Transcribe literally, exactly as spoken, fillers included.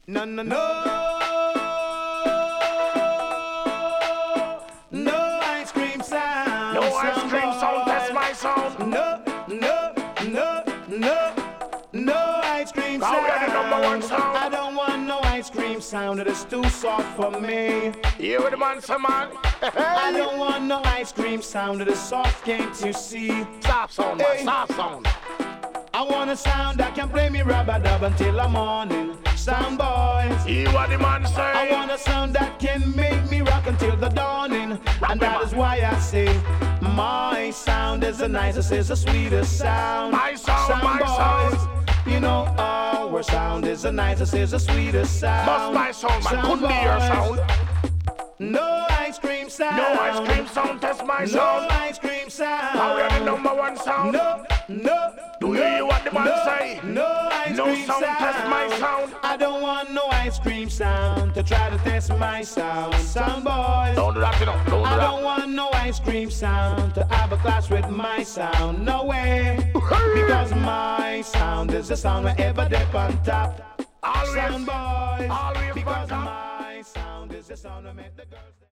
No, no, no. No ice cream sound. No ice cream sound, that's my sound. No, no, no, no. No ice cream Now sound. we are the number one sound. I don't want no ice cream sound. It is too soft for me. You with the man, some man. I don't want no ice cream sound. It is soft, can't you see? Soft sound, man, Hey. soft sound. I want a sound that can play me rub-a-dub until the morning. Sound boys. You what the man I say. want a sound that can make me rock until the dawning. And that is why I say my sound is the nicest, is the sweetest sound. My sound, my boys, sound. you know our sound is the nicest, is the sweetest sound. Must my sound, man. Couldn't be your boys. sound. No ice cream sound. No ice cream sound, that's my No sound. ice cream sound. Now we are the number one sound. No, no. Do you no, hear what the man no, say? No ice No cream sound, test my sound. I don't want no ice cream sound to try to test my sound. Sound boys. Don't do that, you know. Don't do I that. don't want no ice cream sound to have a clash with my sound. No way. Because my sound is the sound wherever they on top. Always, Sound boys. always Because on top. my sound is the sound that make the girls.